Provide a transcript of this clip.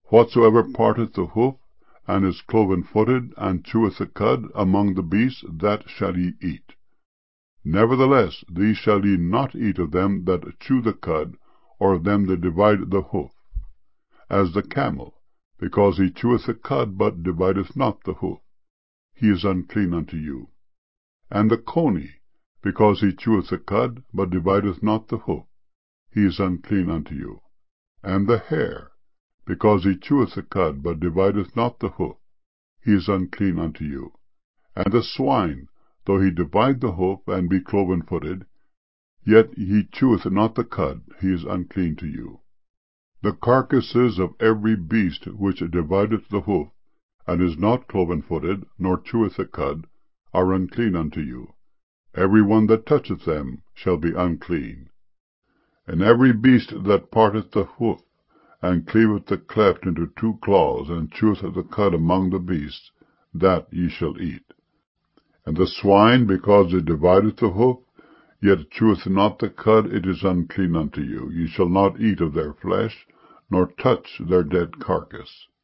Whatsoever parteth the hoof, and is cloven-footed, and cheweth the cud, among the beasts, that shall ye eat. Nevertheless, these shall ye not eat of them that chew the cud, or of them that divide the hoof. As the camel, because he cheweth the cud, but divideth not the hoof, he is unclean unto you. And the coney, because he cheweth the cud, but divideth not the hoof, he is unclean unto you. And the hare, because he cheweth the cud, but divideth not the hoof, he is unclean unto you. And the swine, though he divide the hoof, and be cloven-footed, yet he cheweth not the cud, he is unclean to you. The carcasses of every beast which divideth the hoof, and is not cloven-footed, nor cheweth the cud, are unclean unto you. Every one that toucheth them shall be unclean. And every beast that parteth the hoof, and cleaveth the cleft into 2 claws, and cheweth the cud among the beasts, that ye shall eat. And the swine, because it divideth the hoof, yet cheweth not the cud, it is unclean unto you. Ye shall not eat of their flesh, nor touch their dead carcass.